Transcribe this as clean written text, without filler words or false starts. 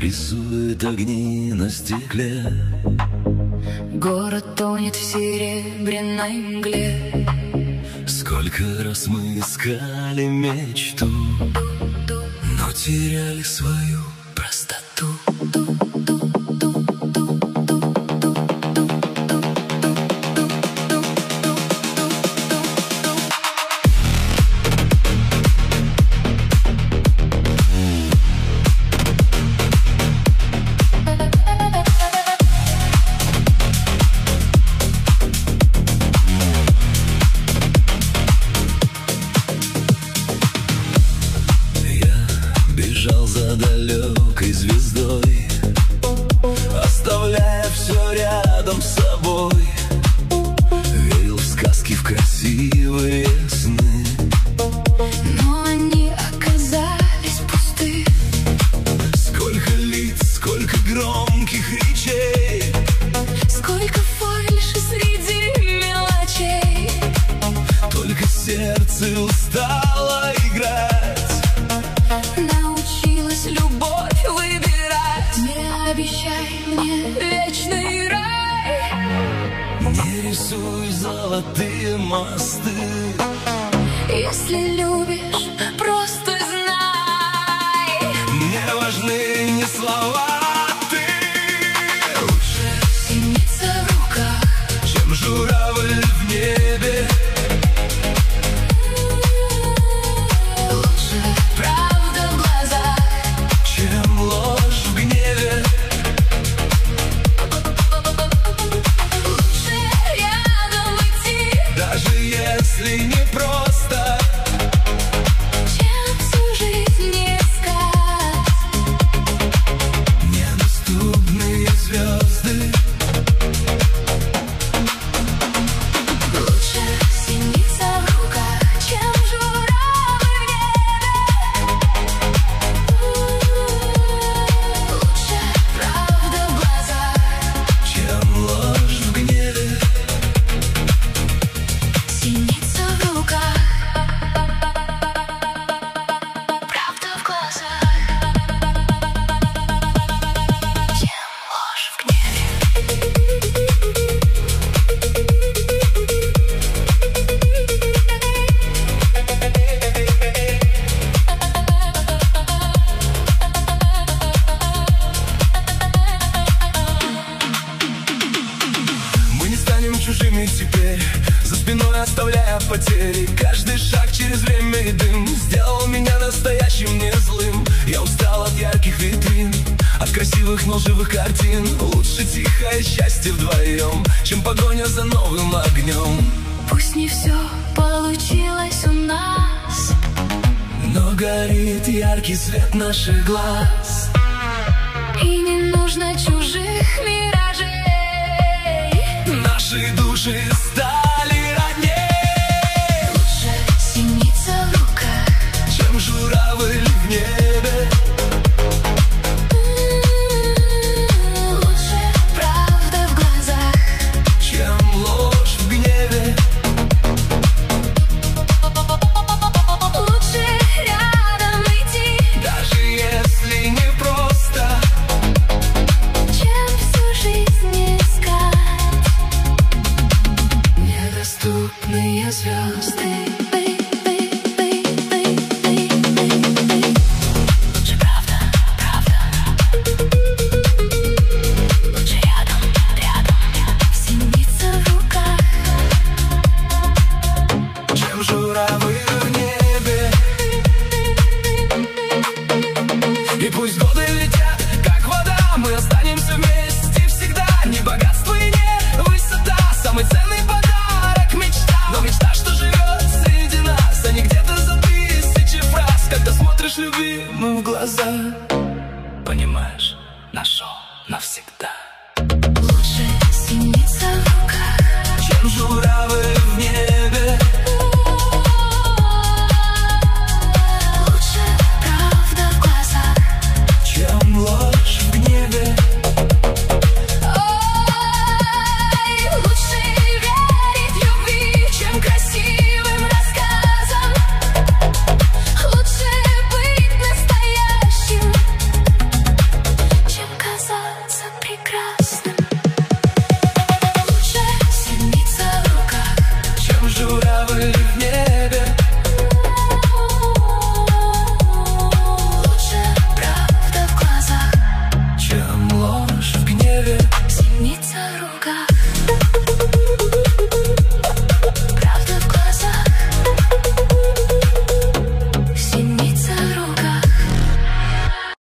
рисует огни на стекле. Город тонет в серебряной мгле. Сколько раз мы искали мечту, но теряли свою простоту. Бежал за далекой звездой, оставляя все рядом с собой. Верил в сказки, в красивые сны, но они оказались пусты. Сколько лиц, сколько громких речей, сколько фальши среди мелочей. Только сердце устало играть. Научилась любовь выбирать. Не обещай мне вечный рай. Не рисуй золотые мосты. Если любишь, просто знай. Не важны ни слова. Лучше синица в руках, чем журавль в небе. лучше правда в глазах, чем ложь в гневе. лучше рядом идти, Даже если не просто, чем всю жизнь искать. недоступные звезды. Лучше синица в руках, чем журавль в небе. Лучше правда в глазах, Чем ложь в гневе. синица в руках, правда в глазах, чем ложь в гневе. Мы не станем чужими теперь, за спиной оставляя потери. Каждый шаг через время и дым сделал меня настоящим, не злым. Я устал от ярких витрин, от красивых, но живых картин. Лучше тихое счастье вдвоем, чем погоня за новым огнем. Пусть не все получилось у нас, Но горит яркий свет наших глаз. и не нужно чужих миражей. Наши души стали родней. Лучше синица в руках, Чем журавль в небе. лучше правда в глазах, Чем ложь в гневе. лучше рядом идти, Даже если не просто, чем всю жизнь искать. Недоступные звезды. Лучше правда, правда. Лучше рядом, рядом. Синица в руках, чем журавль в небе. И пусть годы летят, как вода, мы останемся вместе всегда. Не богатство и не высота, самый ценный подарок — мечта. Но мечта, что живет среди нас, а не где-то за тысячи фраз. Когда смотришь любимым в глаза, понимаешь, нашел навсегда.